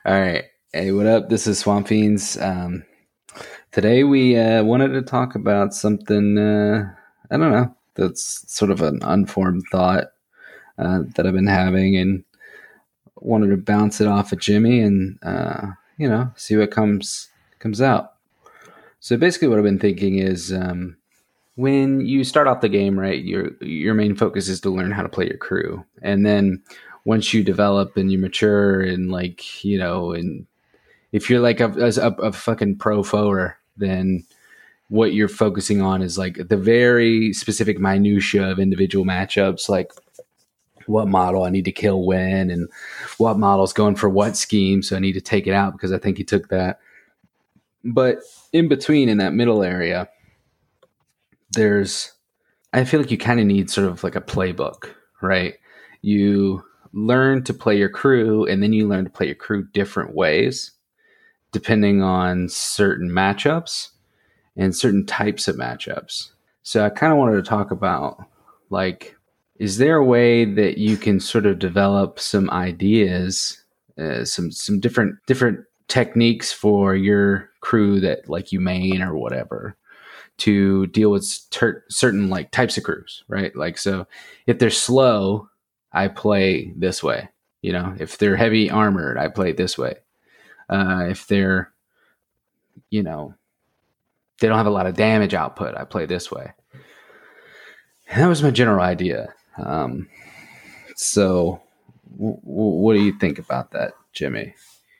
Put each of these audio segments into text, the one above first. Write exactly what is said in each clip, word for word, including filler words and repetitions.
All right. Hey, what up? This is Swamp Fiends. Um, today we uh, wanted to talk about something, uh, I don't know, that's sort of an unformed thought uh, that I've been having and wanted to bounce it off of Jimmy and, uh, you know, see what comes comes out. So basically what I've been thinking is um, when you start off the game, right, your your main focus is to learn how to play your crew. And then once you develop and you mature and like, you know, and if you're like a, a, a fucking pro forward, then what you're focusing on is like the very specific minutia of individual matchups, like what model I need to kill when and what model's going for what scheme. So I need to take it out because I think he took that. But in between, in that middle area, there's, I feel like you kind of need sort of like a playbook, right? You learn to play your crew and then you learn to play your crew different ways depending on certain matchups and certain types of matchups. So I kind of wanted to talk about, like, is there a way that you can sort of develop some ideas, uh, some some different different techniques for your crew that like you main or whatever to deal with ter- certain like types of crews, right? Like, so if they're slow, I play this way. You know, if they're heavy armored, I play this way. Uh, if they're, you know, they don't have a lot of damage output, I play this way. And that was my general idea. Um, so w- w- what do you think about that, Jimmy?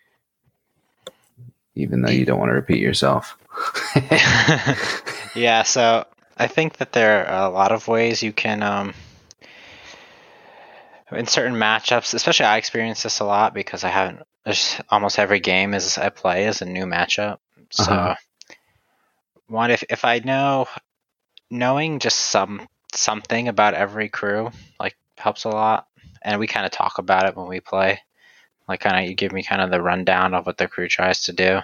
Even though you don't want to repeat yourself. Yeah, so I think that there are a lot of ways you can, um, in certain matchups, especially I experience this a lot because I haven't, almost every game is I play is a new matchup. So uh-huh. One, if, if I know, knowing just some something about every crew, like, helps a lot. And we kind of talk about it when we play. Like, kind of, you give me kind of the rundown of what the crew tries to do.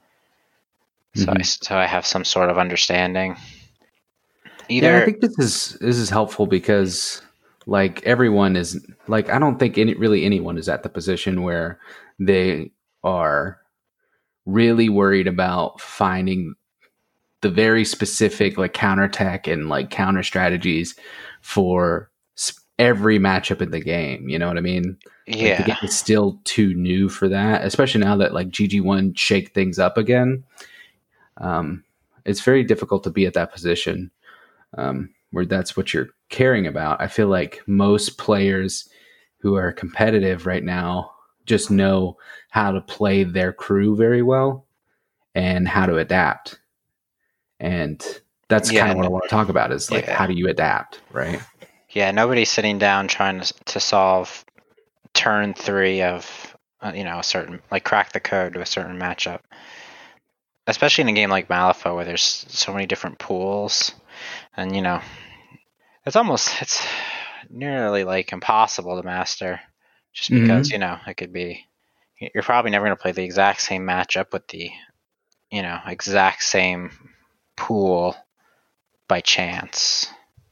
So, mm-hmm. I, so I have some sort of understanding. Either, yeah, I think this is this is helpful because, like, everyone is like, I don't think any really anyone is at the position where they are really worried about finding the very specific like counterattack and like counter strategies for every matchup in the game. You know what I mean? Yeah. Like, the game is still too new for that, especially now that like G G one shake things up again. Um, it's very difficult to be at that position um, where that's what you're caring about. I feel like most players who are competitive right now just know how to play their crew very well and how to adapt. And that's yeah, kind of what I want to talk about is like, yeah. How do you adapt, right? Yeah, nobody's sitting down trying to, to solve turn three of, uh, you know, a certain, like, crack the code to a certain matchup. Especially in a game like Malifaux where there's so many different pools. And, you know, it's almost, it's nearly, like, impossible to master. Just because, mm-hmm. you know, it could be, you're probably never going to play the exact same matchup with the, you know, exact same pool by chance.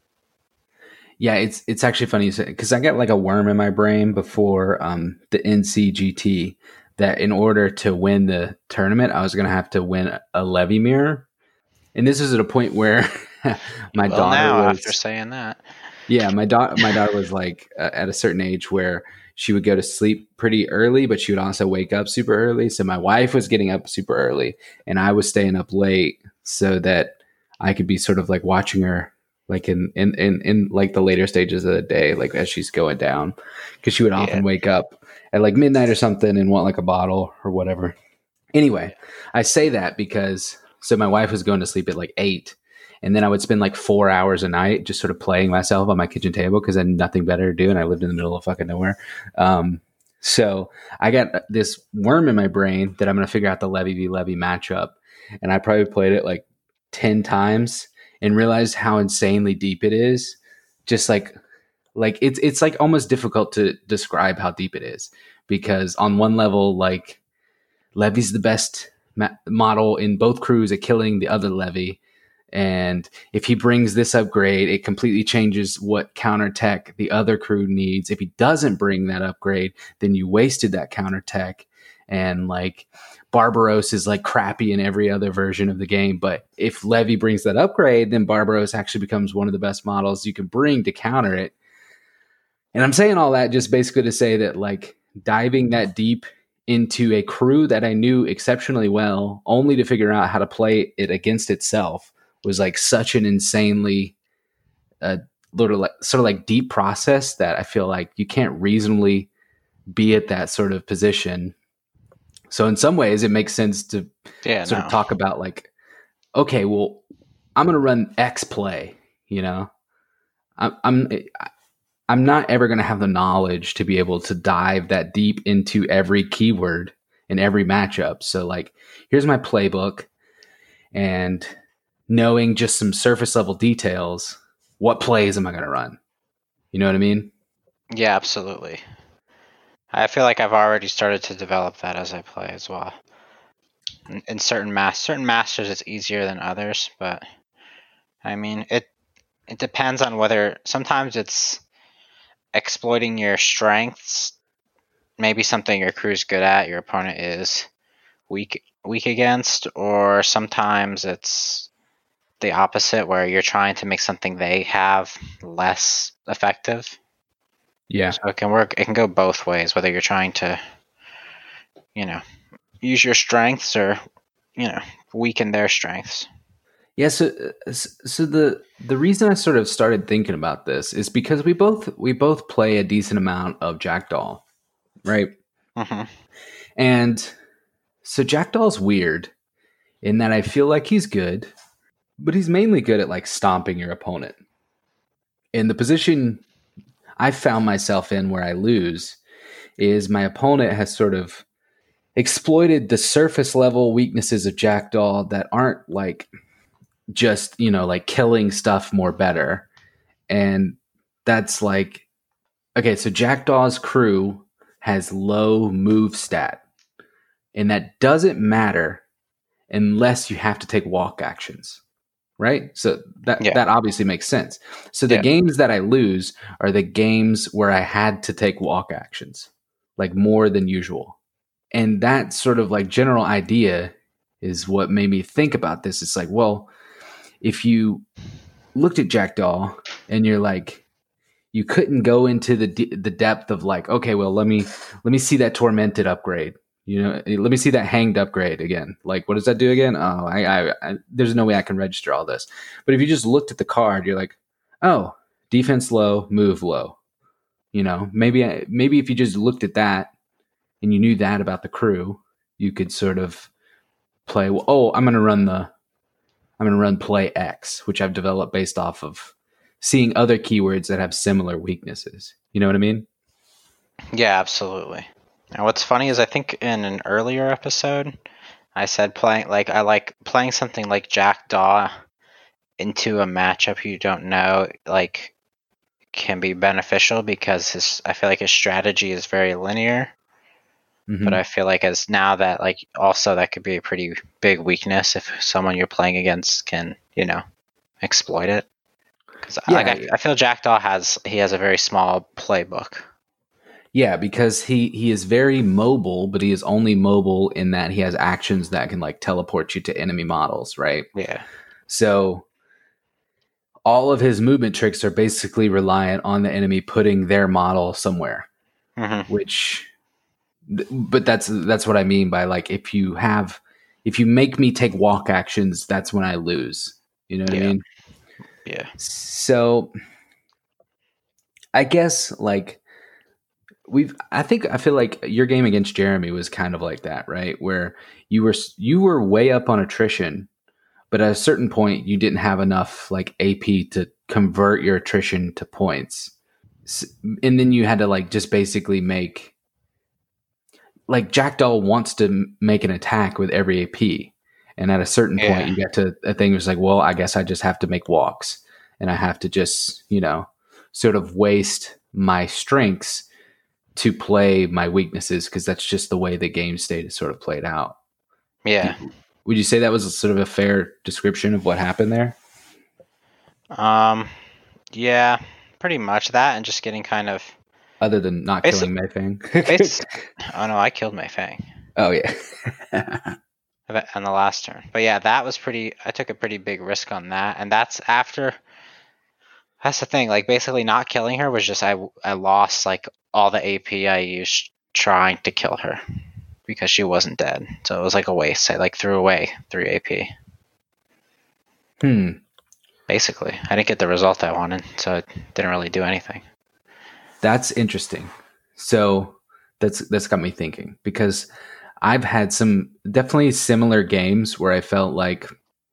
Yeah, it's it's actually funny because I got like a worm in my brain before um, the N C G T that in order to win the tournament, I was going to have to win a Levy mirror. And this is at a point where my well, daughter now, was, after saying that. Yeah, my daughter my daughter was like uh, at a certain age where she would go to sleep pretty early, but she would also wake up super early. So my wife was getting up super early and I was staying up late so that I could be sort of like watching her like in, in, in, in like the later stages of the day, like as she's going down, because she would often yeah. wake up at like midnight or something and want like a bottle or whatever. Anyway, I say that because so my wife was going to sleep at like eight. And then I would spend like four hours a night just sort of playing myself on my kitchen table because I had nothing better to do. And I lived in the middle of fucking nowhere. Um, so I got this worm in my brain that I'm going to figure out the Levy v Levy matchup. And I probably played it like ten times and realized how insanely deep it is. Just like, like it's, it's like almost difficult to describe how deep it is because on one level, like Levy's the best ma- model in both crews at killing the other Levy. And if he brings this upgrade, it completely changes what counterattack the other crew needs. If he doesn't bring that upgrade, then you wasted that counterattack. and like Barbaros is like crappy in every other version of the game. But if Levy brings that upgrade, then Barbaros actually becomes one of the best models you can bring to counter it. And I'm saying all that just basically to say that like diving that deep into a crew that I knew exceptionally well, only to figure out how to play it against itself, was like such an insanely uh, little like, sort of like deep process that I feel like you can't reasonably be at that sort of position. So in some ways it makes sense to yeah, sort no. of talk about like, okay, well, I'm going to run X play, you know, I'm, I'm, I'm not ever going to have the knowledge to be able to dive that deep into every keyword in every matchup. So like, here's my playbook, and knowing just some surface level details, what plays am I going to run? You know what I mean? Yeah, absolutely. I feel like I've already started to develop that as I play as well. In, in certain mas- certain masters, it's easier than others, but I mean, it it depends on whether sometimes it's exploiting your strengths, maybe something your crew's good at, your opponent is weak weak against, or sometimes it's the opposite where you're trying to make something they have less effective. Yeah. So it can work, it can go both ways, whether you're trying to, you know, use your strengths or, you know, weaken their strengths. Yeah, so so the the reason I sort of started thinking about this is because we both we both play a decent amount of Jackdaw, right? Mm-hmm. And so Jackdaw's weird in that I feel like he's good, but he's mainly good at like stomping your opponent. In the position I found myself in where I lose is my opponent has sort of exploited the surface level weaknesses of Jackdaw that aren't like just, you know, like killing stuff more better. And that's like, okay, so Jackdaw's crew has low move stat, and that doesn't matter unless you have to take walk actions, right? So that Yeah. that obviously makes sense. So the Yeah. games that I lose are the games where I had to take walk actions, like more than usual. And that sort of like general idea is what made me think about this. It's like, well, if you looked at Jackdaw and you're like, you couldn't go into the de- the depth of like, okay, well, let me let me see that tormented upgrade. You know, let me see that hanged upgrade again. Like, what does that do again? Oh, I, I, I there's no way I can register all this. But if you just looked at the card, you're like, oh, defense low, move low. You know, maybe I, maybe if you just looked at that and you knew that about the crew, you could sort of play. Well, oh, I'm going to run the I'm going to run play X, which I've developed based off of seeing other keywords that have similar weaknesses. You know what I mean? Yeah, absolutely. Now, what's funny is I think in an earlier episode, I said playing like I like playing something like Jackdaw into a matchup you don't know, like, can be beneficial because his I feel like his strategy is very linear. Mm-hmm. But I feel like as now that like also that could be a pretty big weakness if someone you're playing against can, you know, exploit it. Because Yeah. like I, I feel Jackdaw has he has a very small playbook. Yeah, because he he is very mobile, but he is only mobile in that he has actions that can like teleport you to enemy models, right? Yeah. So all of his movement tricks are basically reliant on the enemy putting their model somewhere, Mm-hmm. which but that's that's what I mean by like if you have if you make me take walk actions, that's when I lose. You know what Yeah. I mean? Yeah. So I guess like we've I think I feel like your game against Jeremy was kind of like that, right? Where you were you were way up on attrition, but at a certain point you didn't have enough like A P to convert your attrition to points. And then you had to like just basically make like Jackdaw wants to make an attack with every A P. And at a certain Yeah. point you get to a thing that's like, well, I guess I just have to make walks and I have to just, you know, sort of waste my strengths to play my weaknesses because that's just the way the game state is sort of played out. Yeah. Would you say that was a sort of a fair description of what happened there? Um. Yeah. Pretty much that, and just getting kind of Other than not Basi- killing Mayfang. It's, oh no, I killed Mei Fang. Oh yeah. on the last turn. But yeah, that was pretty. I took a pretty big risk on that, and that's after. That's the thing. Like basically, not killing her was just I I lost like all the A P I used trying to kill her because she wasn't dead. So it was like a waste. I like threw away three A P. Hmm. Basically, I didn't get the result I wanted, so it didn't really do anything. That's interesting. So that's that's got me thinking, because I've had some definitely similar games where I felt like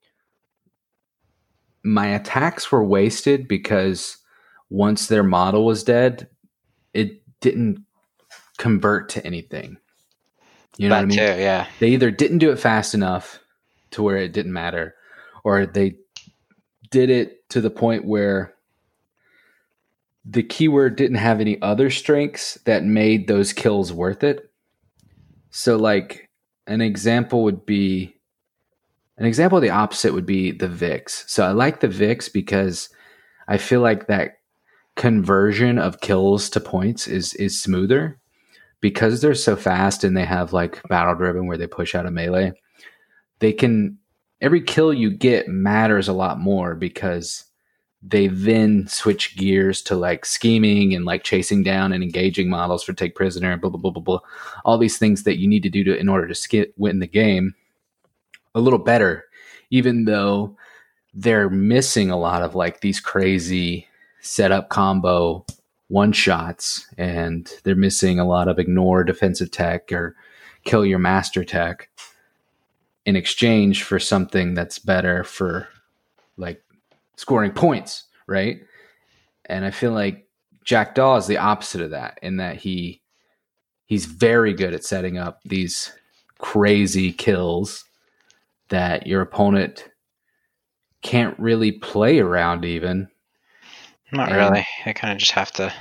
my attacks were wasted because once their model was dead, it didn't convert to anything. You know that what I mean? Too, yeah. They either didn't do it fast enough to where it didn't matter, or they did it to the point where the keyword didn't have any other strengths that made those kills worth it. So like an example would be an example of the opposite would be the Vix. So I like the Vix because I feel like that conversion of kills to points is is smoother because they're so fast and they have like battle driven where they push out a melee. They can every kill you get matters a lot more because they then switch gears to like scheming and like chasing down and engaging models for take prisoner and blah blah blah blah blah. All these things that you need to do to in order to skip, win the game a little better, even though they're missing a lot of like these crazy setup combo one shots, and they're missing a lot of ignore defensive tech or kill your master tech in exchange for something that's better for like scoring points, right? And I feel like Jackdaw is the opposite of that, in that he he's very good at setting up these crazy kills that your opponent can't really play around even. Not and, really. I kind of just have to.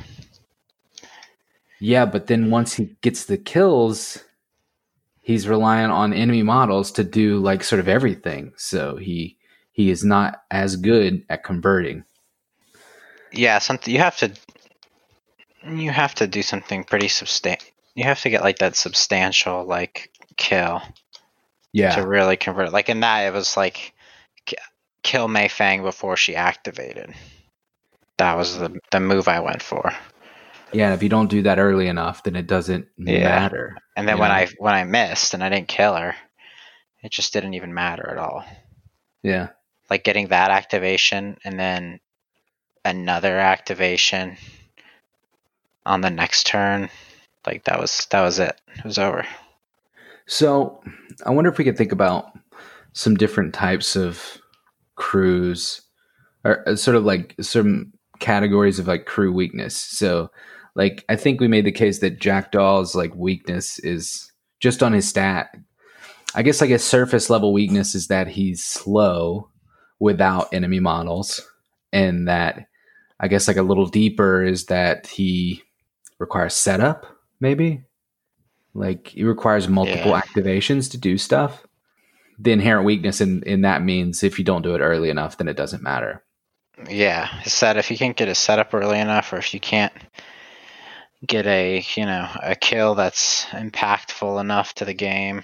Yeah, but then once he gets the kills, he's relying on enemy models to do like sort of everything. So he he is not as good at converting. Yeah, something you have to. You have to do something pretty substantial. You have to get like that substantial like kill. Yeah. To really convert. Like in that, it was like kill Mei Fang before she activated. That was the the move I went for. Yeah, if you don't do that early enough, then it doesn't yeah. matter. And then when know? I when I missed and I didn't kill her, it just didn't even matter at all. Yeah. Like getting that activation and then another activation on the next turn, like that was that was it. It was over. So I wonder if we could think about some different types of crews, or sort of like some categories of like crew weakness. So like I think we made the case that Jackdaw's like weakness is just on his stat. I guess like a surface level weakness is that he's slow without enemy models, and that I guess like a little deeper is that he requires setup, maybe. Like it requires multiple yeah. activations to do stuff. The inherent weakness in, in that means if you don't do it early enough, then it doesn't matter. Yeah, his set if you can't get a setup early enough, or if you can't get a you know a kill that's impactful enough to the game,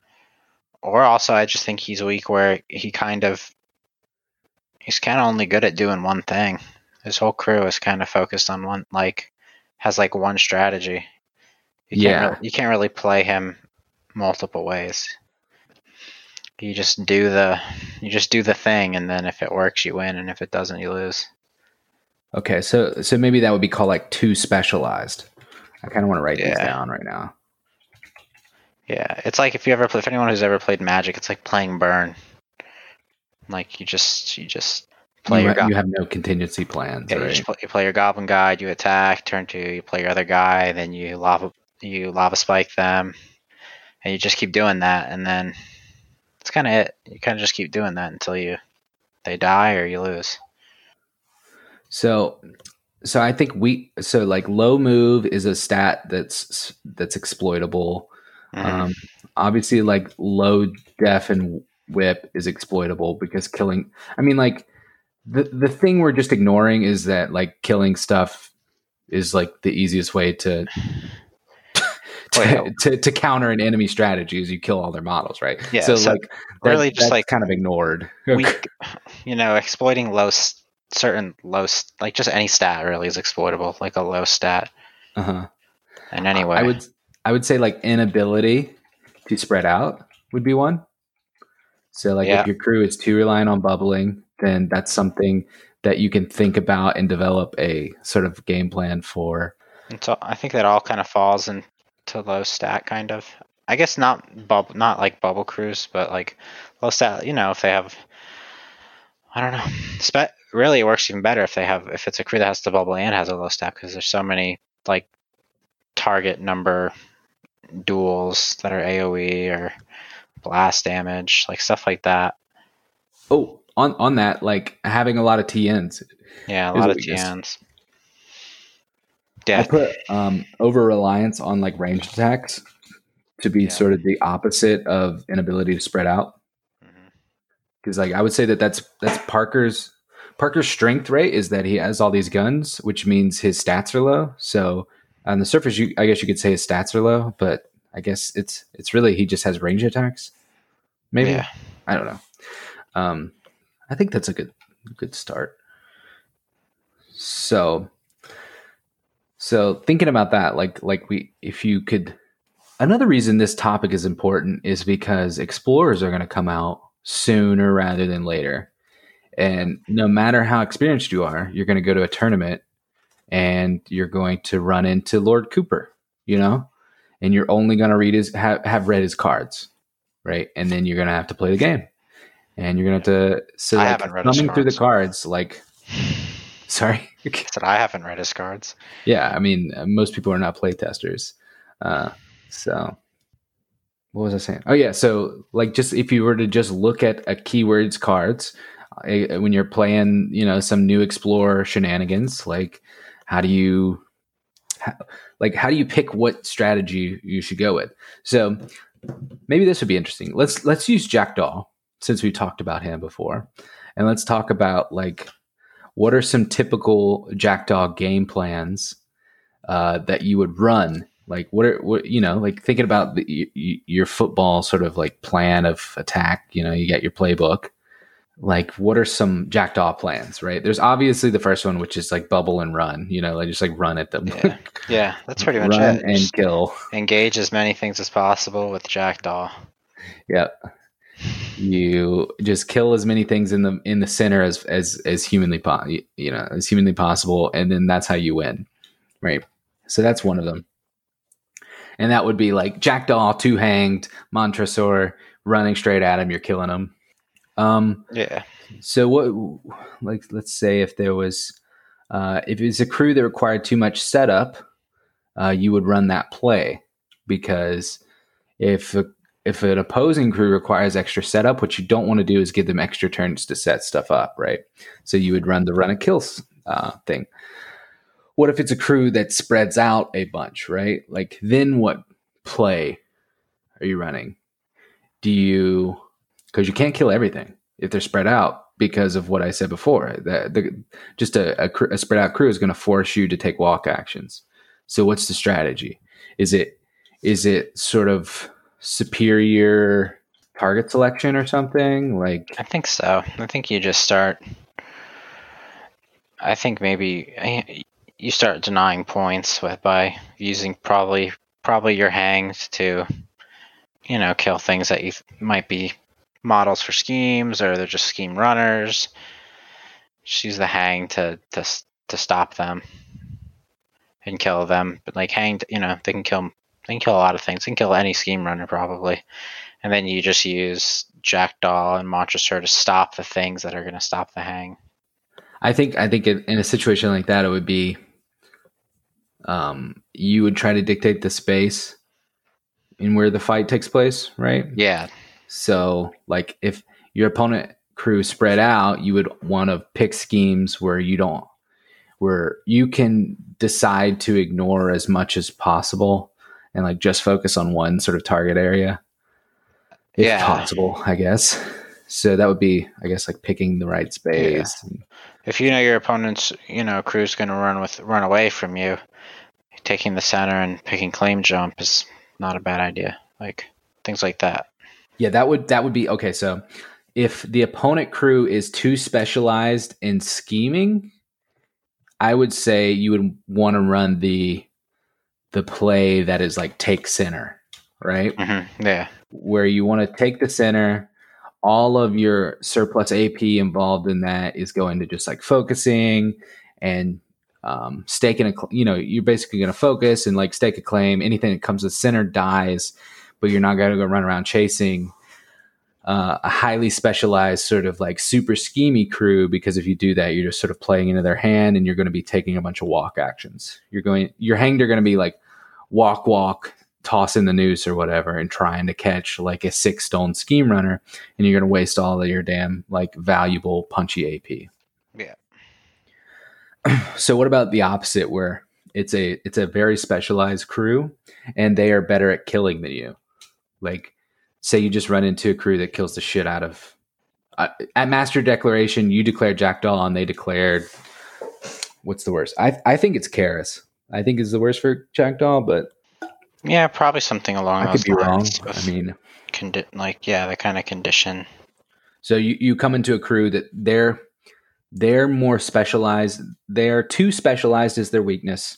or also I just think he's weak where he kind of he's kind of only good at doing one thing. His whole crew is kind of focused on one, like has like one strategy. You yeah, can't really, you can't really play him multiple ways. You just do the you just do the thing, and then if it works, you win, and if it doesn't, you lose. Okay, so so maybe that would be called like too specialized. I kind of want to write yeah. these down right now. Yeah, it's like if you ever play, if anyone who's ever played Magic, it's like playing Burn. Like you just you just play you your. Ha- go- you have no contingency plans. Yeah, right? you, just play, you play your Goblin Guide, you attack. Turn two, you play your other guy, then you lava you lava spike them, and you just keep doing that, and then. That's kind of it. You kind of just keep doing that until you they die or you lose. So, so I think we so like low move is a stat that's that's exploitable. Mm-hmm. Um, obviously, like low def and whip is exploitable because killing. I mean, like the the thing we're just ignoring is that like killing stuff is like the easiest way to to, Well, yeah. to, to counter an enemy strategy is you kill all their models, right? Yeah, So, so like that, really just that's like kind of ignored. weak, you know, exploiting low s- certain low s- like just any stat really is exploitable, like a low stat Uh-huh. in any I way. would I would say like inability to spread out would be one. So like Yeah. if your crew is too reliant on bubbling, then that's something that you can think about and develop a sort of game plan for. And so I think that all kind of falls into low stat kind of. I guess not bubble, not like bubble crews, but like low stat. You know, if they have, I don't know. Spe- really, it works even better if they have if it's a crew that has the bubble and has a low stat because there's so many like target number duels that are AoE or blast damage, like stuff like that. Oh, on on that, like having a lot of T Ns. Yeah, a is lot a of weakness. T Ns. Yeah, I put um, over reliance on like ranged attacks to be Yeah. sort of the opposite of inability to spread out. Because like I would say that that's that's Parker's Parker's strength rate is that he has all these guns, which means his stats are low. So on the surface, you I guess you could say his stats are low, but I guess it's it's really he just has range attacks. Maybe Yeah. I don't know. Um, I think that's a good good start. So so thinking about that, like like we if you could. Another reason this topic is important is because explorers are going to come out sooner rather than later. And no matter how experienced you are, you're going to go to a tournament and you're going to run into Lord Cooper, you know, and you're only going to read his, have, have read his cards, right? And then you're going to have to play the game and you're going to have to, so I like haven't read his thumbing through the cards. cards, like, sorry. I said I haven't read his cards. Yeah. I mean, most people are not play testers. Uh, so what was I saying? Oh yeah, so like just if you were to just look at a keywords cards uh, when you're playing, you know, some new explorer shenanigans, like how do you how, like how do you pick what strategy you should go with? So maybe this would be interesting. Let's let's use Jackdaw since we talked about him before. And let's talk about like what are some typical Jackdaw game plans uh, that you would run. Like what are what you know like thinking about the, y- your football sort of like plan of attack. You know, you got your playbook. Like what are some Jackdaw plans? Right? There's obviously the first one, which is like bubble and run. You know, like just like run at them. Yeah, yeah, that's pretty much run it. and Just kill. engage as many things as possible with Jackdaw. Yep. You just kill as many things in the in the center as as as humanly po- you know as humanly possible, and then that's how you win. Right. So that's one of them. And that would be like Jackdaw, two hanged, Montresor running straight at him. You're killing him. Um, Yeah. so what, like, let's say if there was, uh, if it's a crew that required too much setup, uh, you would run that play because if a, if an opposing crew requires extra setup, what you don't want to do is give them extra turns to set stuff up, right? So you would run the run and kills uh, thing. What if it's a crew that spreads out a bunch, right? Like then what play are you running? Do you, because you can't kill everything if they're spread out because of what I said before. The, the, just a, a, a spread out crew is going to force you to take walk actions. So what's the strategy? Is it is it sort of superior target selection or something? Like I think so. I think you just start. I think maybe you start denying points with by using probably probably your hangs to, you know, kill things that you th- might be models for schemes or they're just scheme runners. Just use the hang to to to stop them and kill them. But like hanged, you know, they can kill they can kill a lot of things. They can kill any scheme runner probably. And then you just use Jackdaw and Montresor to stop the things that are going to stop the hang. I think I think in a situation like that, it would be um, you would try to dictate the space in where the fight takes place, right? Yeah. So, like, if your opponent crew spread out, you would want to pick schemes where you don't, where you can decide to ignore as much as possible and like just focus on one sort of target area, if Yeah. possible, I guess. So that would be, I guess, like picking the right space. Yeah. If you know your opponent's, you know, crew's going to run with run away from you, taking the center and picking claim jump is not a bad idea. Like things like that. Yeah, that would that would be okay. So if the opponent crew is too specialized in scheming, I would say you would want to run the the play that is like take center, right? Mm-hmm. Yeah. Where you want to take the center. All of your surplus A P involved in that is going to just like focusing and um, staking a, you know, you're basically going to focus and like stake a claim. Anything that comes to center dies, but you're not going to go run around chasing uh, a highly specialized sort of like super schemy crew, because if you do that, you're just sort of playing into their hand and you're going to be taking a bunch of walk actions. You're going, your hanged are going to be like walk, walk, toss in the noose or whatever and trying to catch like a six stone scheme runner, and you're going to waste all of your damn like valuable punchy A P. Yeah. So what about the opposite, where it's a it's a very specialized crew and they are better at killing than you? Like, say you just run into a crew that kills the shit out of uh, at Master Declaration, you declared Jackdaw and they declared, what's the worst? I I think it's Karis. I think is the worst for Jackdaw, but yeah, probably something along I those could be wrong. lines. I mean, condi- like yeah, the kind of condition. So you, you come into a crew that they're they're more specialized. They're too specialized is their weakness,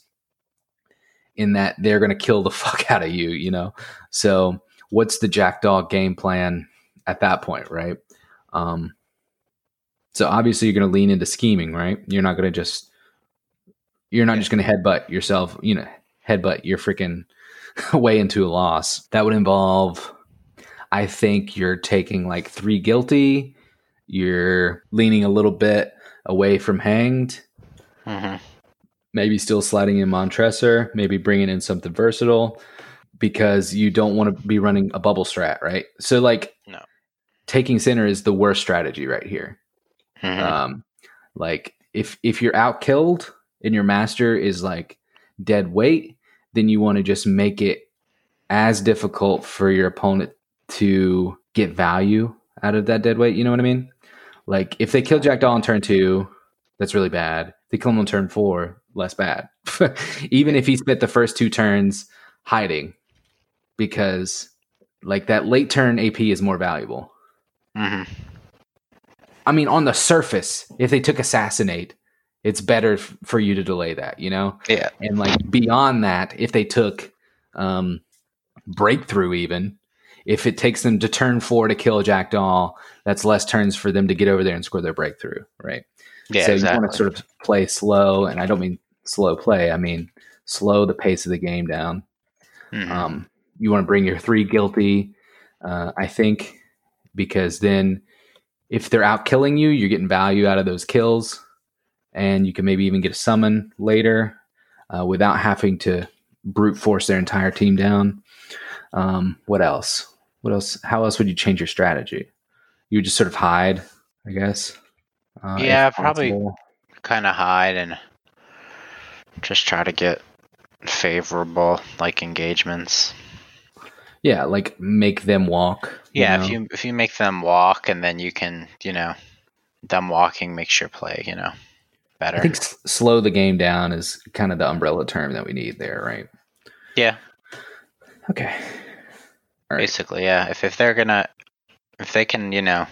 in that they're going to kill the fuck out of you, you know? So what's the Jackdaw game plan at that point, right? Um, so obviously you're going to lean into scheming, right? You're not going to just, you're not just going to headbutt yourself, you know, headbutt your freaking way into a loss. That would involve, I think you're taking like three guilty, you're leaning a little bit away from hanged, Mm-hmm. maybe still sliding in Montresor, maybe bringing in something versatile, because you don't want to be running a bubble strat, right? So like No. taking center is the worst strategy right here. Mm-hmm. Um, like if if you're out killed and your master is like dead weight, then you want to just make it as difficult for your opponent to get value out of that dead weight. You know what I mean? Like if they kill Jackdaw on turn two, that's really bad. If they kill him on turn four, less bad. Even if he spent the first two turns hiding, because like that late turn A P is more valuable. Mm-hmm. I mean, on the surface, if they took assassinate, it's better f- for you to delay that, you know? Yeah. And like beyond that, if they took um, breakthrough, even if it takes them to turn four to kill Jackdaw, that's less turns for them to get over there and score their breakthrough, right? Yeah, so exactly. you want to sort of play slow, and I don't mean slow play. I mean slow the pace of the game down. Mm-hmm. Um, you want to bring your three guilty, uh, I think, because then if they're out killing you, you're getting value out of those kills, and you can maybe even get a summon later uh, without having to brute force their entire team down. Um, what else? What else? How else would you change your strategy? You would just sort of hide, I guess. Uh, yeah, if probably possible. kind of hide and just try to get favorable like engagements. Yeah, like make them walk. Yeah, know? if you if you make them walk, and then you can, you know, them walking makes your play, you know, better. I think s- slow the game down is kind of the umbrella term that we need there, right? Yeah. Okay. All right. Basically, yeah. If if they're gonna, if they can, you know,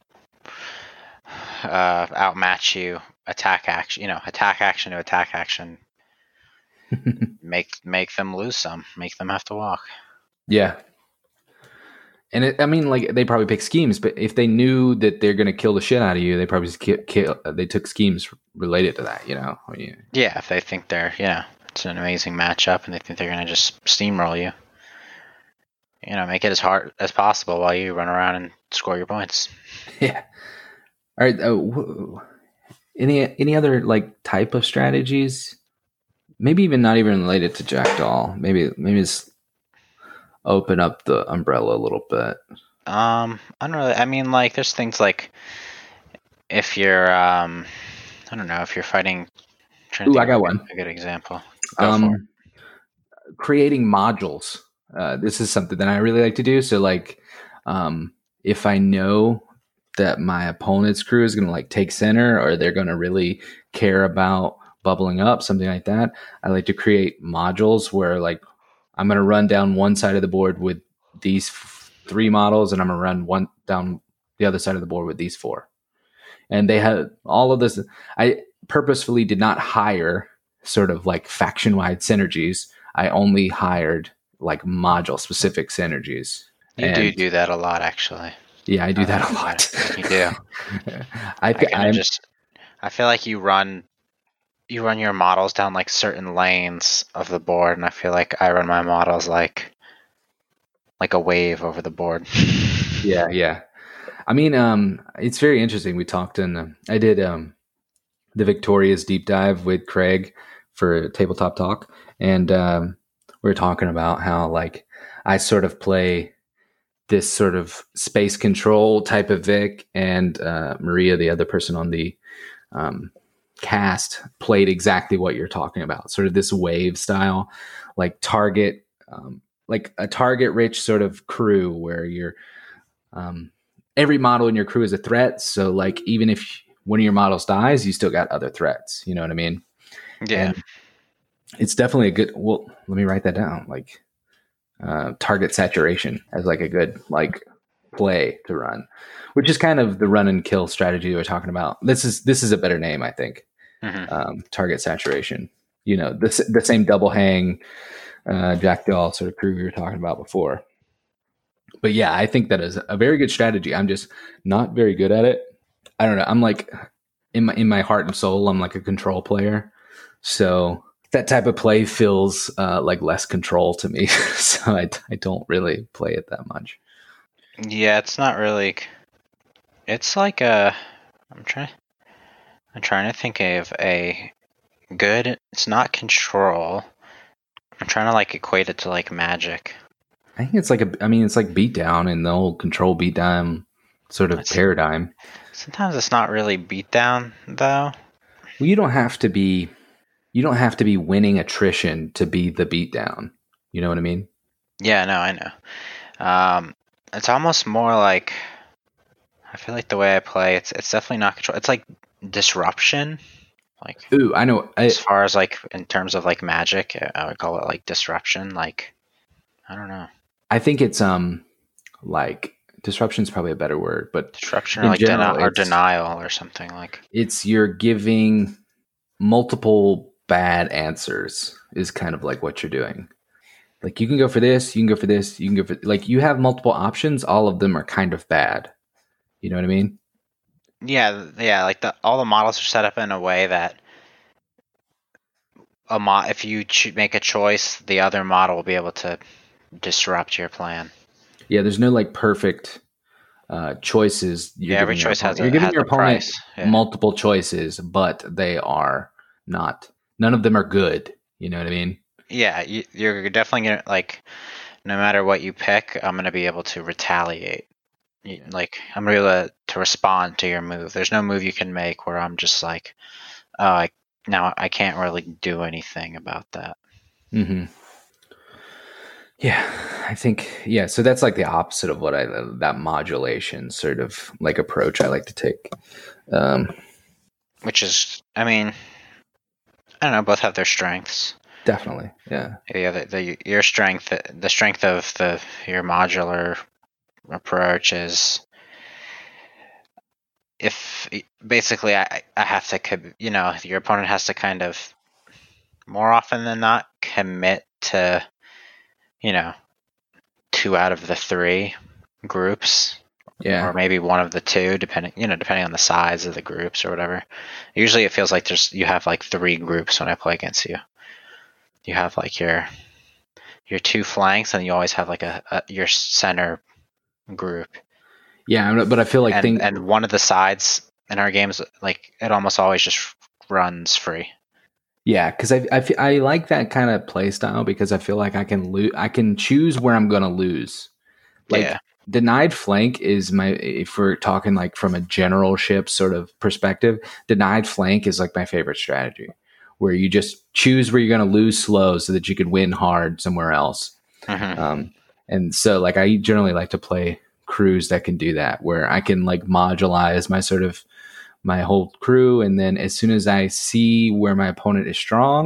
uh, outmatch you, attack action, you know, attack action to attack action, make make them lose some, make them have to walk. Yeah. And it, I mean, like they probably pick schemes, but if they knew that they're going to kill the shit out of you, they probably just kill, kill. They took schemes related to that, you know. I mean, Yeah, if they think they're, you know, it's an amazing matchup, and they think they're gonna just steamroll you. You know, make it as hard as possible while you run around and score your points. yeah. All right. Oh, whoa. Any any other like type of strategies? Maybe even not even related to Jackdaw. Maybe maybe just open up the umbrella a little bit. Um, I don't really. I mean, like, there's things like if you're, um, I don't know, if you're fighting. trying to Ooh, think I got of one. A good example. Go for it. Um, creating modules. Uh, this is something that I really like to do. So, like, um, if I know that my opponent's crew is going to like take center, or they're going to really care about bubbling up, something like that, I like to create modules where like I'm going to run down one side of the board with these f- three models, and I'm going to run one down the other side of the board with these four. And they had all of this. I purposefully did not hire sort of like faction wide synergies. I only hired like module specific synergies. You and do do that a lot, actually. Yeah, I do that a lot. You do. I th- I just, I feel like you run, you run your models down like certain lanes of the board, and I feel like I run my models like, like a wave over the board. Yeah, yeah. I mean, um, it's very interesting. We talked in, uh, I did um, the Victorious deep dive with Craig for Tabletop Talk, and um, we were talking about how like I sort of play this sort of space control type of Vic, and uh, Maria, the other person on the um, cast, played exactly what you're talking about. Sort of this wave style, like target, um, like a target rich sort of crew where you're, um, every model in your crew is a threat. So like, even if one of your models dies, you still got other threats. You know what I mean? Yeah. And it's definitely a good, well, let me write that down. Like, Uh, target saturation as like a good like play to run, which is kind of the run and kill strategy we're talking about. This is this is a better name, I think. Mm-hmm. Um, target saturation. You know, the the same double hang uh, Jackdaw sort of crew we were talking about before. But yeah, I think that is a very good strategy. I'm just not very good at it. I don't know. I'm like in my in my heart and soul, I'm like a control player, so that type of play feels uh, like less control to me. So I, I don't really play it that much. Yeah, it's not really. It's like a. I'm trying. I'm trying to think of a good. It's not control. I'm trying to like equate it to like Magic. I think it's like a. I mean, it's like beatdown and the whole control beatdown sort of it's, paradigm. Sometimes it's not really beatdown though. Well, you don't have to be. You don't have to be winning attrition to be the beatdown. You know what I mean? Yeah, no, I know. Um, it's almost more like, I feel like the way I play, it's it's definitely not control. It's like disruption. Like, ooh, I know. I, as far as like in terms of like Magic, I would call it like disruption. Like, I don't know. I think it's um like disruption is probably a better word, but disruption or like general, deni- or denial or something like. It's you're giving multiple bad answers is kind of like what you're doing. Like you can go for this, you can go for this, you can go for like you have multiple options. All of them are kind of bad. You know what I mean? Yeah, yeah. Like the all the models are set up in a way that a mo- if you ch- make a choice, the other model will be able to disrupt your plan. Yeah, there's no like perfect uh, choices. You're yeah, every choice has a, you're giving has your opponent price. Yeah. multiple choices, but they are not. None of them are good. You know what I mean? Yeah, you, you're definitely gonna like. No matter what you pick, I'm gonna be able to retaliate. Like I'm gonna be able to, to respond to your move. There's no move you can make where I'm just like, oh, I, now I can't really do anything about that. Mm-hmm. Yeah, I think yeah. So that's like the opposite of what I that modulation sort of like approach I like to take. Um, Which is, I mean, I don't know. Both have their strengths. Definitely, yeah. Yeah, the, the your strength, the strength of the your modular approach is if basically I I have to, you know, your opponent has to kind of more often than not commit to, you know, two out of the three groups. Yeah. Or maybe one of the two, depending, you know, depending on the size of the groups or whatever. Usually it feels like there's, you have like three groups when I play against you. You have like your, your two flanks, and you always have like a, a your center group. Yeah, but I feel like and, thing- and one of the sides in our games, like it almost always just runs free. Yeah, because I, I I like that kind of play style because I feel like I can lose. I can choose where I'm gonna lose. Like, yeah. Denied flank is my, if we're talking like from a generalship sort of perspective, denied flank is like my favorite strategy, where you just choose where you're going to lose slow so that you can win hard somewhere else. Mm-hmm. Um, and so like I generally like to play crews that can do that, where I can like modulize my sort of my whole crew, and then as soon as I see where my opponent is strong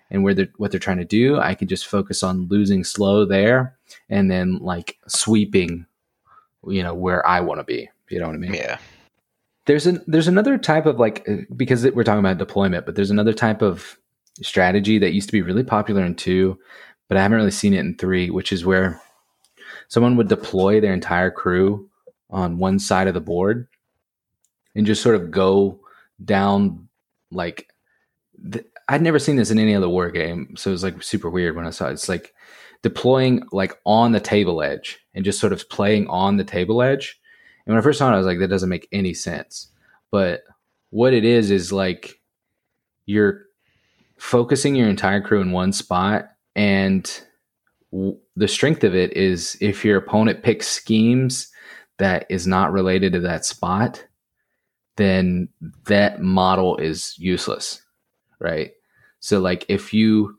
and where they're what they're trying to do, I could just focus on losing slow there and then like sweeping, you know, where I want to be. You know what I mean? Yeah. There's an there's another type of like, because we're talking about deployment, but there's another type of strategy that used to be really popular in two, but I haven't really seen it in three, which is where someone would deploy their entire crew on one side of the board and just sort of go down like th- I'd never seen this in any other war game, so it was like super weird when I saw it. It's like deploying like on the table edge and just sort of playing on the table edge. And when I first saw it, I was like, that doesn't make any sense. But what it is is like you're focusing your entire crew in one spot, and w- the strength of it is if your opponent picks schemes that is not related to that spot, then that model is useless, right? So like if you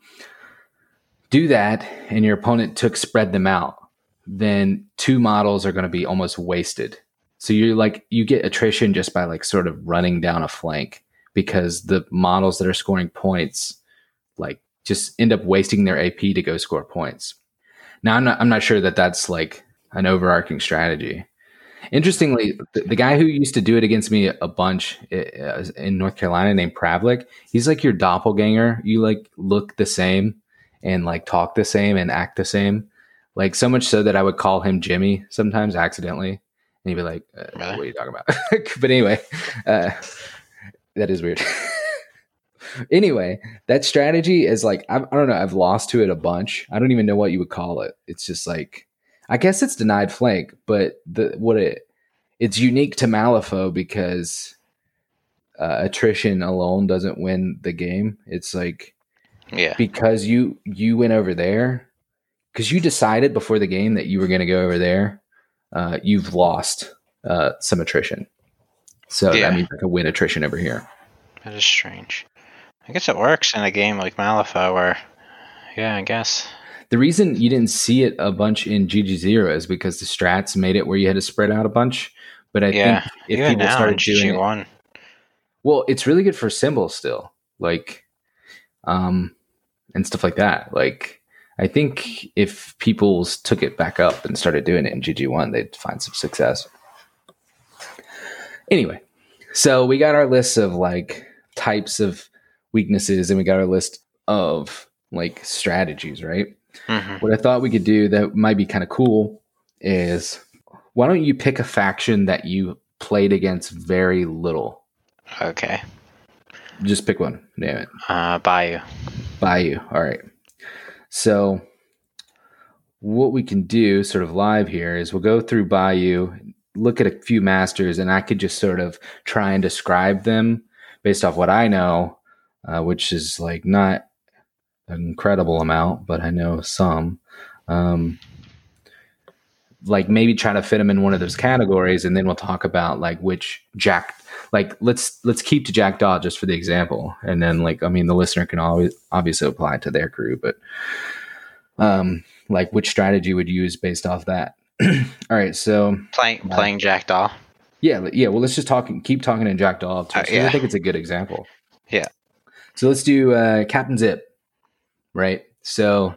do that and your opponent took spread them out, then two models are going to be almost wasted. So you're like, you get attrition just by like sort of running down a flank, because the models that are scoring points like just end up wasting their A P to go score points. Now I'm not, I'm not sure that that's like an overarching strategy. Interestingly, the, the guy who used to do it against me a bunch uh, in North Carolina named Pravlik, he's like your doppelganger. You like look the same and like talk the same and act the same. Like so much so that I would call him Jimmy sometimes accidentally. And he'd be like, uh, Really? what are you talking about? But anyway, uh, that is weird. Anyway, that strategy is like, I, I don't know. I've lost to it a bunch. I don't even know what you would call it. It's just like, I guess it's denied flank, but the what it it's unique to Malifaux because uh, attrition alone doesn't win the game. It's like, Yeah. because you you went over there, because you decided before the game that you were going to go over there, uh, you've lost uh, some attrition. So Yeah. that means I can win attrition over here. That is strange. I guess it works in a game like Malifaux where, yeah, I guess. The reason you didn't see it a bunch in G G Zero is because the strats made it where you had to spread out a bunch. But I Yeah. think if Even people now started in G doing G it, one. well, it's really good for symbols still, like, um, and stuff like that. Like, I think if people took it back up and started doing it in G G one, they'd find some success. Anyway, so we got our list of like types of weaknesses, and we got our list of like strategies, right? Mm-hmm. What I thought we could do that might be kind of cool is, why don't you pick a faction that you played against very little? Okay. Just pick one. Damn it. Uh, Bayou. Bayou. All right. So what we can do sort of live here is we'll go through Bayou, look at a few masters, and I could just sort of try and describe them based off what I know, uh, which is like not an incredible amount, but I know some. Um, like maybe try to fit them in one of those categories, and then we'll talk about like which Jack. Like let's let's keep to Jackdaw just for the example, and then like I mean the listener can always obviously apply it to their crew, but um, like which strategy would you use based off that? All right, so Playing uh, playing Jackdaw. Yeah, yeah. Well, let's just talk. Keep talking in Jackdaw. Too, Uh, so yeah. I think it's a good example. Yeah. So let's do uh, Captain Zip, right? So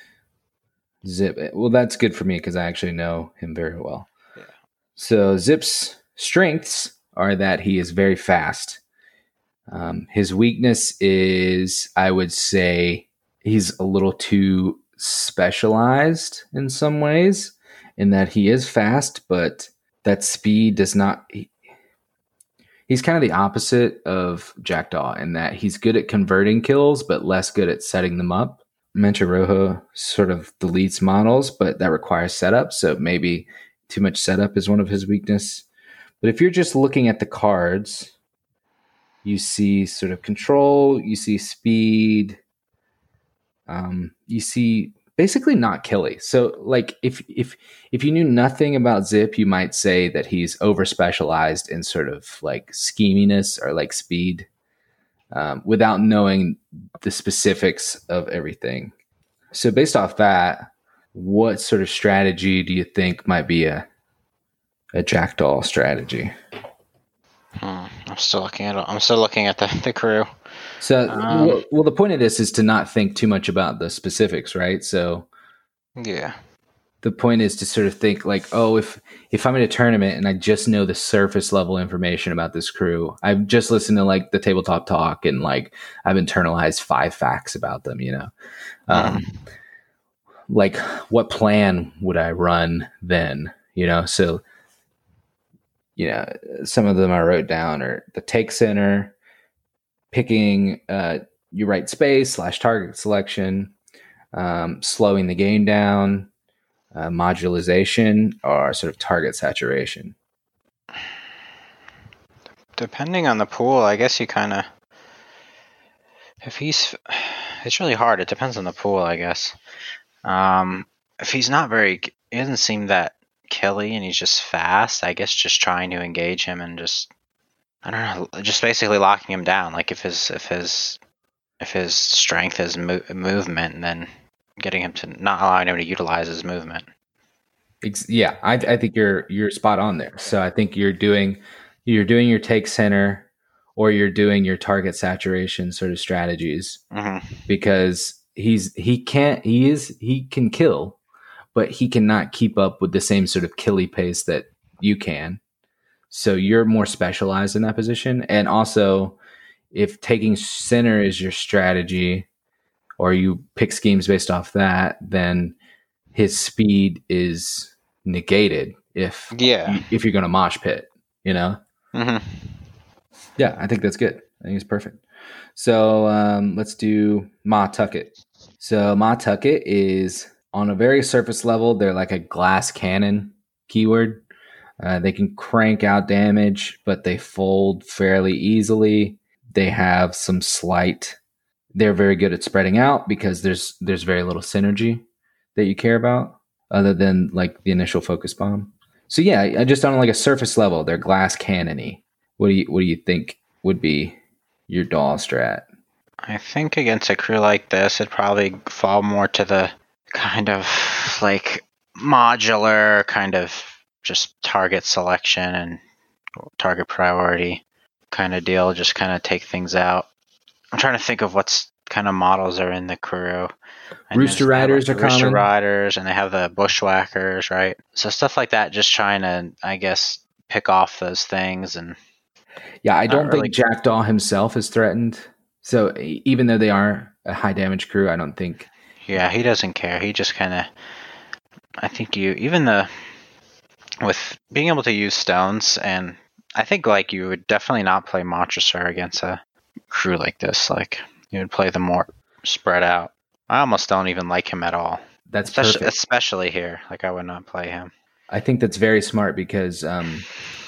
Zip. Well, that's good for me because I actually know him very well. Yeah. So Zip's strengths are that he is very fast. Um, his weakness is, I would say, he's a little too specialized in some ways, in that he is fast, but that speed does not. He, he's kind of the opposite of Jackdaw in that he's good at converting kills, but less good at setting them up. Mancha Rojo sort of deletes models, but that requires setup. So maybe too much setup is one of his weakness. But if you're just looking at the cards, you see sort of control, you see speed, um, you see basically not killy. So like if if if you knew nothing about Zip, you might say that he's over specialized in sort of like scheminess or like speed, um, without knowing the specifics of everything. So based off that, what sort of strategy do you think might be a a Jackdaw strategy? Hmm. I'm still looking at. I'm still looking at the the crew. So, Um, well, well, the point of this is to not think too much about the specifics, right? So, yeah. the point is to sort of think like, oh, if if I'm in a tournament and I just know the surface level information about this crew, I've just listened to like the tabletop talk and like I've internalized five facts about them, you know. Um, Mhm. like, what plan would I run then? You know, so you know, some of them I wrote down are the take center, picking uh, your right space slash target selection, um, slowing the game down, uh, modularization, or sort of target saturation. Depending on the pool, I guess you kind of. If he's, it's really hard. It depends on the pool, I guess. Um, if he's not very, he doesn't seem that killy, and he's just fast. I guess just trying to engage him and just, I don't know, just basically locking him down. Like if his, if his, if his strength is mo- movement, then getting him to not allowing him to utilize his movement. Yeah, I, I think you're you're spot on there. So I think you're doing you're doing your take center, or you're doing your target saturation sort of strategies, Mm-hmm. because he's he can't he is he can kill, but he cannot keep up with the same sort of killy pace that you can. So you're more specialized in that position, and also if taking center is your strategy, or you pick schemes based off that, then his speed is negated if Yeah. you, if you're going to mosh pit, you know. Mm-hmm. Yeah, I think that's good. I think it's perfect. So um, let's do Ma Tucket. So Ma Tucket is on a very surface level. They're like a glass cannon keyword. Uh, they can crank out damage, but they fold fairly easily. They have some slight. They're very good at spreading out because there's there's very little synergy that you care about, other than like the initial focus bomb. So yeah, I just on like a surface level, they're glass cannony. What do you what do you think would be your doll strat? I think against a crew like this, it'd probably fall more to the kind of like modular kind of just target selection and target priority kind of deal. Just kind of take things out. I'm trying to think of what's kind of models are in the crew. Rooster Riders like are Rooster common. Riders, and they have the Bushwhackers, right? So stuff like that. Just trying to, I guess, pick off those things. And yeah, I don't really... think Jackdaw himself is threatened. So even though they are a high damage crew, I don't think. Yeah, he doesn't care. He just kind of. I think you even the with being able to use stones, and I think like you would definitely not play Montresor against a crew like this. Like you would play them more spread out. I almost don't even like him at all. That's especially, perfect. Especially here, like I would not play him. I think that's very smart because um,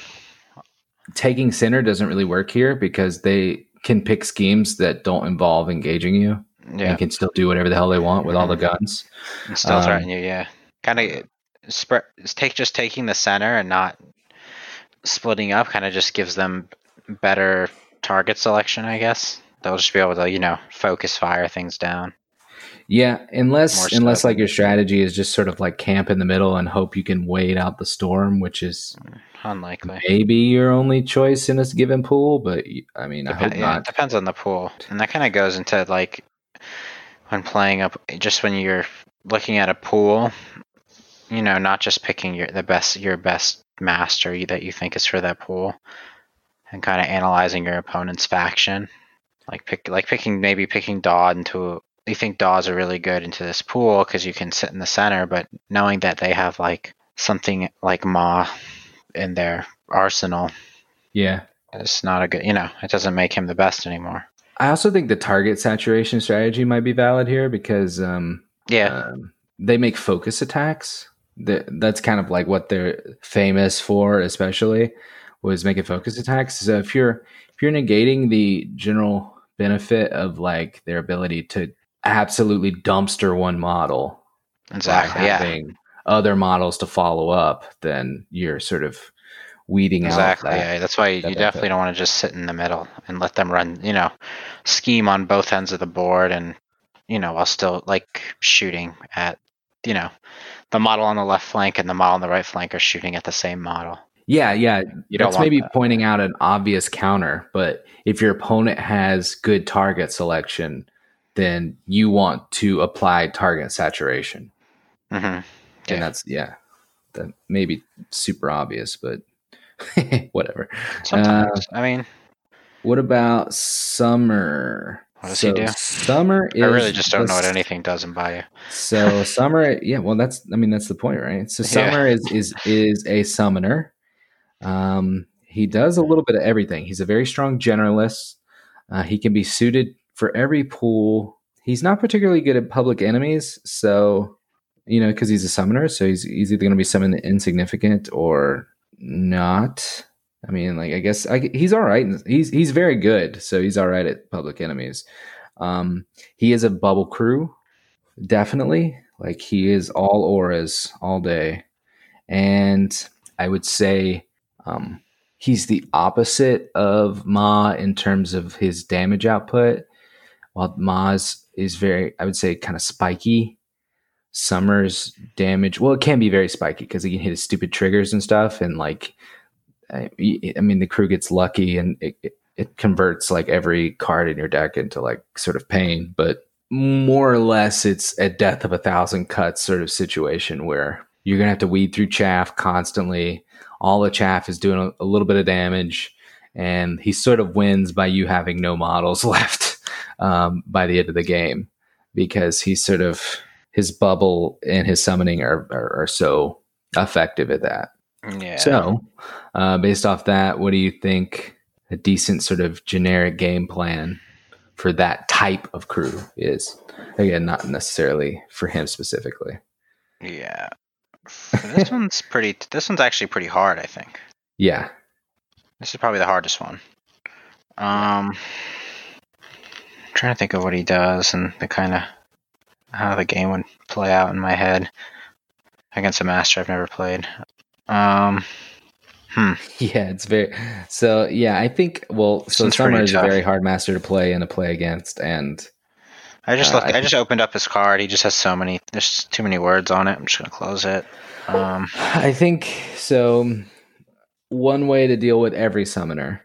taking center doesn't really work here because they can pick schemes that don't involve engaging you, yeah, and can still do whatever the hell they want with mm-hmm. all the guns and still um, threaten you. Yeah, kind of spread. Take just taking the center and not splitting up kind of just gives them better target selection. I guess they'll just be able to, you know, focus fire things down. Yeah, unless unless like your strategy is just sort of like camp in the middle and hope you can wait out the storm, which is unlikely. Maybe your only choice in a given pool, but I mean, Dep- I hope yeah, not. It depends on the pool, and that kind of goes into like when playing up. Just when you're looking at a pool, you know, not just picking your the best your best master that you think is for that pool, and kind of analyzing your opponent's faction, like pick like picking maybe picking Daw into. You think Daws are really good into this pool because you can sit in the center, but knowing that they have like something like Ma in their arsenal, yeah, it's not a good. You know, it doesn't make him the best anymore. I also think the target saturation strategy might be valid here because, um, yeah, um, they make focus attacks. That that's kind of like what they're famous for, especially was making focus attacks. So if you're if you're negating the general benefit of like their ability to absolutely dumpster one model exactly by having yeah. other models to follow up, then you're sort of weeding exactly, out. Exactly. Yeah, that's why that you definitely don't want to just sit in the middle and let them run. You know, scheme on both ends of the board, and you know, while still like shooting at, you know, the model on the left flank and the model on the right flank are shooting at the same model. Yeah, yeah. You don't That's want maybe that. pointing out an obvious counter, but if your opponent has good target selection, then you want to apply target saturation. Mm-hmm. And Yeah. that's, yeah, that may be super obvious, but whatever. Sometimes. Uh, I mean, what about Summer? what does he So do? Summer I really is just don't know what just anything does in Bayou. so Summer. Yeah, well, that's I mean that's the point, right? So Yeah. Summer is is is a summoner. Um, he does a little bit of everything. He's a very strong generalist. Uh, he can be suited for every pool. He's not particularly good at public enemies, so you know because he's a summoner, so he's he's either going to be summoned insignificant or not. I mean, like I guess I, he's all right. He's he's very good, so he's all right at public enemies. Um, he is a bubble crew, definitely. Like he is all auras all day, and I would say um, he's the opposite of Ma in terms of his damage output. While Ma's is very, I would say, kind of spiky. Summer's damage, well, it can be very spiky because he can hit his stupid triggers and stuff, and like I, I mean, the crew gets lucky and it, it, it converts like every card in your deck into like sort of pain, but more or less it's a death of a thousand cuts sort of situation where you're going to have to weed through chaff constantly. All the chaff is doing a, a little bit of damage, and he sort of wins by you having no models left um, by the end of the game because he's sort of his bubble and his summoning are, are, are so effective at that. Yeah. So, uh, based off that, what do you think a decent sort of generic game plan for that type of crew is? Again, not necessarily for him specifically. Yeah. This one's pretty. This one's actually pretty hard, I think. Yeah. This is probably the hardest one. Um, I'm trying to think of what he does and the kind of how the game would play out in my head against a master I've never played. Um, hmm. Yeah, it's very so. Yeah, I think. Well, This so one's Summer pretty is a tough. very hard master to play and to play against, and I just Uh, looked. I I, just opened up his card. He just has so many. There's too many words on it. I'm just gonna close it. Um, I think so. One way to deal with every summoner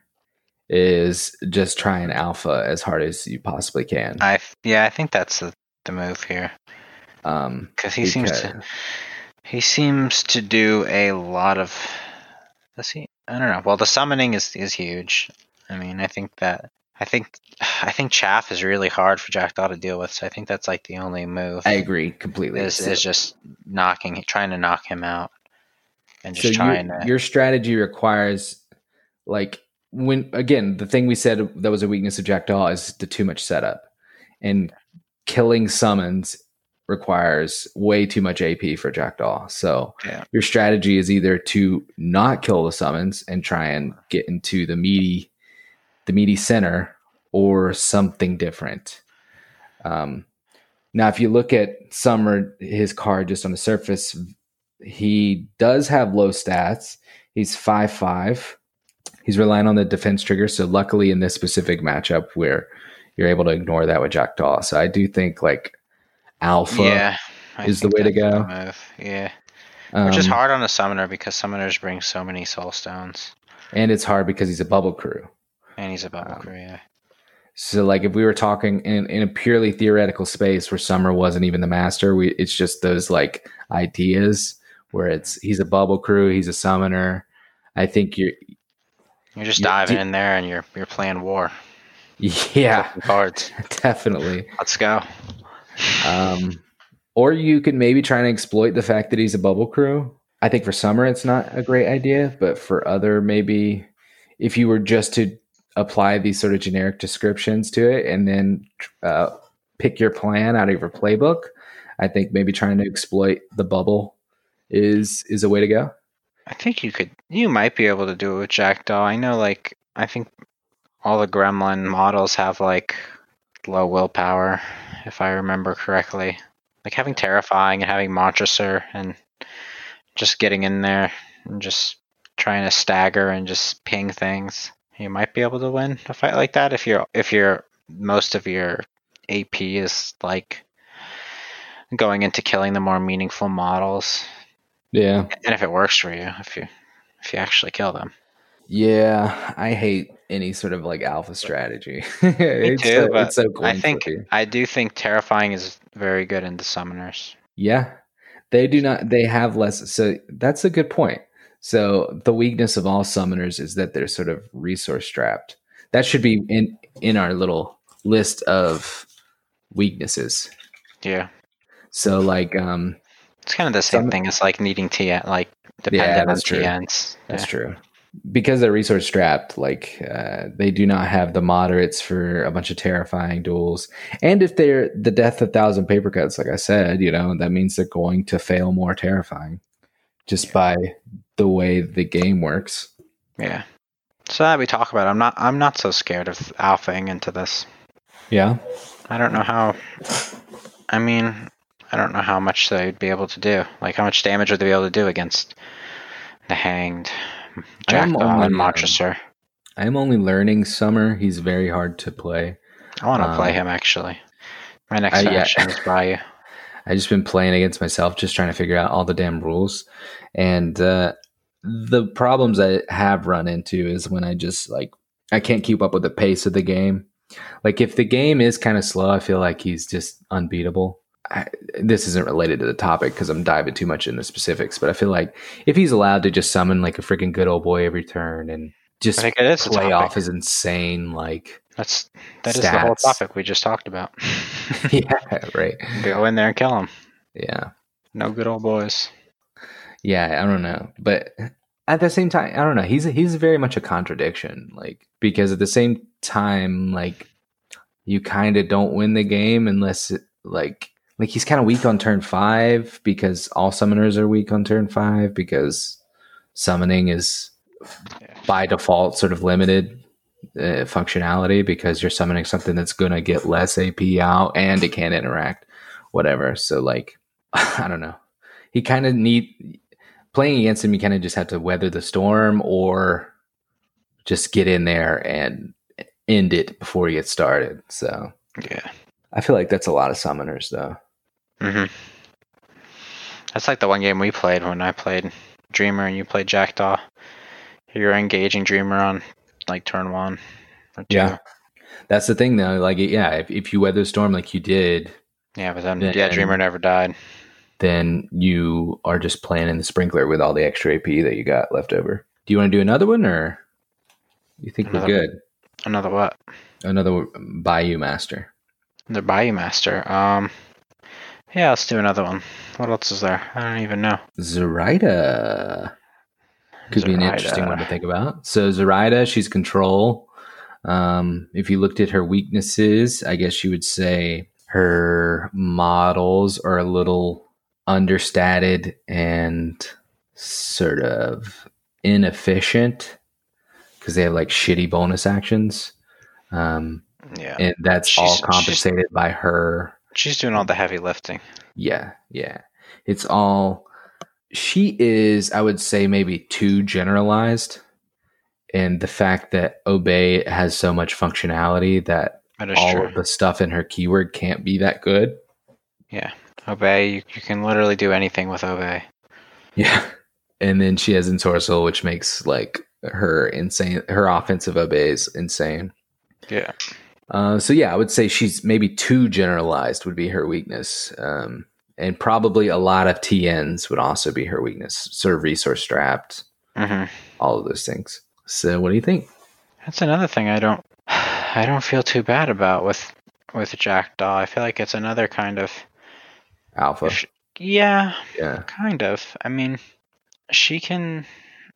is just try and alpha as hard as you possibly can. I yeah, I think that's the, the move here Um, because he seems to he seems to do a lot of. Does he? I don't know. Well, the summoning is is huge. I mean, I think that I think I think chaff is really hard for Jackdaw to deal with. So I think that's like the only move. I agree completely. Is So- is just knocking, trying to knock him out, and just so trying your, to. your strategy requires like when again the thing we said that was a weakness of Jackdaw is the too much setup, and killing summons requires way too much A P for Jackdaw. So Yeah. your strategy is either to not kill the summons and try and get into the meaty the meaty center, or something different. Um, now, if you look at Summer, his card just on the surface, he does have low stats. He's five five. He's relying on the defense trigger. So luckily in this specific matchup where you're able to ignore that with Jackdaw. So I do think like alpha Yeah, I is the think way to that's go. the move. Yeah, Um, which is hard on a summoner because summoners bring so many soul stones, and it's hard because he's a bubble crew. and he's a bubble Um, crew. Yeah, So like if we were talking in, in a purely theoretical space where Summer wasn't even the master, we it's just those like ideas where it's he's a bubble crew, he's a summoner. I think you're you're just you're diving de- in there and you're you're playing war. yeah, Flipping cards. definitely. Let's go. Um, or you could maybe try and exploit the fact that he's a bubble crew. I think for Summer it's not a great idea, but for other maybe if you were just to apply these sort of generic descriptions to it and then uh, pick your plan out of your playbook, I think maybe trying to exploit the bubble is is a way to go. I think you could. You might be able to do it with Jackdaw. I know, like I think all the Gremlin models have like low willpower, if I remember correctly. Like having Terrifying and having Montresor and just getting in there and just trying to stagger and just ping things. You might be able to win a fight like that if you're if you're most of your A P is like going into killing the more meaningful models. Yeah. And if it works for you, if you if you actually kill them. Yeah, I hate any sort of like alpha strategy. Me it's too, so, but it's so I coin think flippy. I do think terrifying is very good in the summoners. Yeah, they do not. They have less. So that's a good point. So the weakness of all summoners is that they're sort of resource strapped. That should be in in our little list of weaknesses. Yeah, So like um it's kind of the same some thing as like needing T N, like yeah, dependent on that's true. T Ns. That's Yeah. true. Because they're resource strapped, like uh, they do not have the moderates for a bunch of terrifying duels. And if they're the death of thousand paper cuts, like I said, you know, that means they're going to fail more terrifying just Yeah. by the way the game works. Yeah. So that we talk about, it, I'm not. I'm not so scared of alphaing into this. Yeah. I don't know how. I mean, I don't know how much they'd be able to do. Like, how much damage would they be able to do against the Hanged, Jackdaw, and Montresor? Um, I'm only learning Summer. He's very hard to play. I want to um, play him actually. My next I, yeah. action is Bayou. I just been playing against myself, just trying to figure out all the damn rules. And uh, the problems I have run into is when I just like I can't keep up with the pace of the game. Like if the game is kind of slow, I feel like he's just unbeatable. I, this isn't related to the topic because I'm diving too much into specifics, but I feel like if he's allowed to just summon like a freaking good old boy every turn and just I think it is a play topic. off his insane like That's that is the whole stats. topic we just talked about. Yeah, right. Go in there and kill him. Yeah. No good old boys. Yeah, I don't know, but at the same time, I don't know. He's he's very much a contradiction, like because at the same time, like you kind of don't win the game unless it, like like he's kind of weak on turn five because all summoners are weak on turn five because summoning is Yeah. by default sort of limited uh, functionality because you're summoning something that's gonna get less A P out and it can't interact, whatever. So like, I don't know. He kind of need playing against him. You kind of just have to weather the storm or just get in there and end it before you get started. So Yeah. I feel like that's a lot of summoners though. Mm-hmm. That's like the one game we played when I played Dreamer and you played Jackdaw. You're engaging Dreamer on like turn one or two. Yeah. That's the thing though. Like, yeah, if, if you weather the storm like you did, Yeah, but then, then yeah, Dreamer never died. Then you are just playing in the sprinkler with all the extra A P that you got left over. Do you want to do another one or you think Another- we're good? Another what? Another Bayou Master. The Bayou Master. Um, yeah, let's do another one. What else is there? I don't even know. Zoraida. Could be an Zoraida. interesting one to think about. So Zoraida, she's control. Um, if you looked at her weaknesses, I guess you would say her models are a little understated and sort of inefficient because they have like shitty bonus actions. Um, Yeah, and that's She's- all she's- compensated by her. she's doing all the heavy lifting. Yeah, yeah. It's all she is, I would say, maybe too generalized. And the fact that Obey has so much functionality that That is all true. of the stuff in her keyword can't be that good. Yeah, Obey. You, you can literally do anything with Obey. Yeah. And then she has Ensorcel, which makes like her insane, her offensive Obey is insane. Yeah. Uh, so yeah, I would say she's maybe too generalized would be her weakness. Um, and probably a lot of T Ns would also be her weakness, sort of resource strapped, Mm-hmm. all of those things. So what do you think? That's another thing I don't. I don't feel too bad about with with Jackdaw. I feel like it's another kind of. Alpha. If she- yeah, Yeah. kind of. I mean, she can.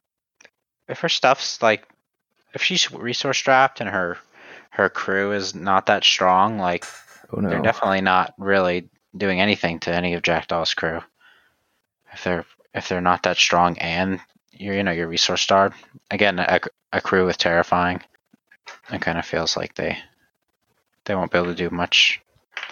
If her stuff's like, if she's resource strapped and her her crew is not that strong, like Oh no. they're definitely not really doing anything to any of Jackdaw's crew. If they're if they're not that strong and you're you know you're resource starved, again a, a crew with terrifying, it kind of feels like they they won't be able to do much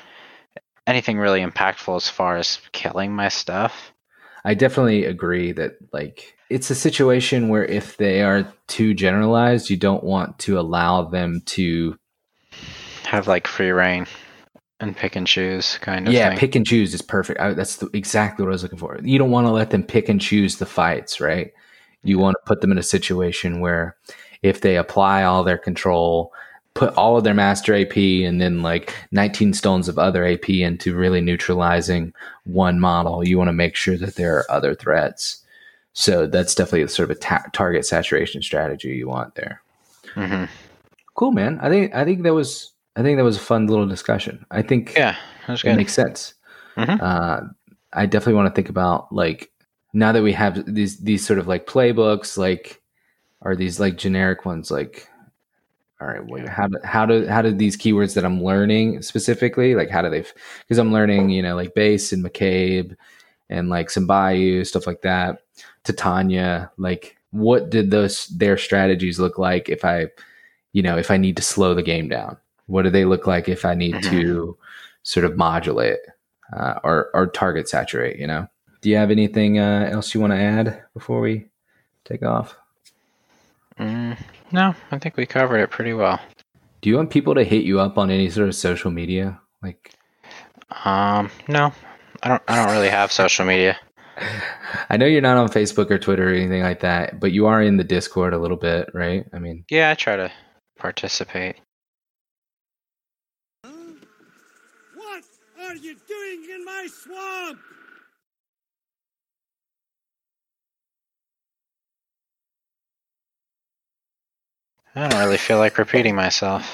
anything really impactful as far as killing my stuff. I definitely agree that like it's a situation where if they are too generalized, you don't want to allow them to Have like free reign and pick and choose kind of yeah, thing. pick and choose is perfect. I, that's the, exactly what I was looking for. You don't want to let them pick and choose the fights, right? You want to put them in a situation where if they apply all their control, put all of their master A P and then like nineteen stones of other A P into really neutralizing one model, you want to make sure that there are other threats. So that's definitely sort of a ta- target saturation strategy you want there. Mm-hmm. Cool, man. I think I think that was I think that was a fun little discussion. I think yeah, that was good. It makes sense. Mm-hmm. Uh, I definitely want to think about like now that we have these these sort of like playbooks, like are these like generic ones like. All right. Well, how do how do how do these keywords that I'm learning specifically, like how do they? Because I'm learning, you know, like base and McCabe, and like some Bayou stuff like that. Titania, like what did those their strategies look like if I, you know, if I need to slow the game down? What do they look like if I need mm-hmm. to sort of modulate uh, or or target saturate? You know, do you have anything uh, else you want to add before we take off? Mm, no, I think we covered it pretty well. Do you want people to hit you up on any sort of social media? Like, um, no, I don't. I don't really have social media. I know you're not on Facebook or Twitter or anything like that, but you are in the Discord a little bit, right? I mean, yeah, I try to participate. What are you doing in my swamp? I don't really feel like repeating myself.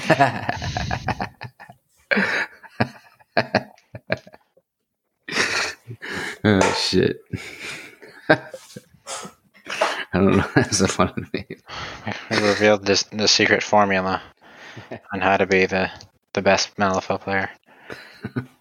Oh shit! I don't know. That's so funny to me. We revealed this the secret formula on how to be the the best Malifaux player.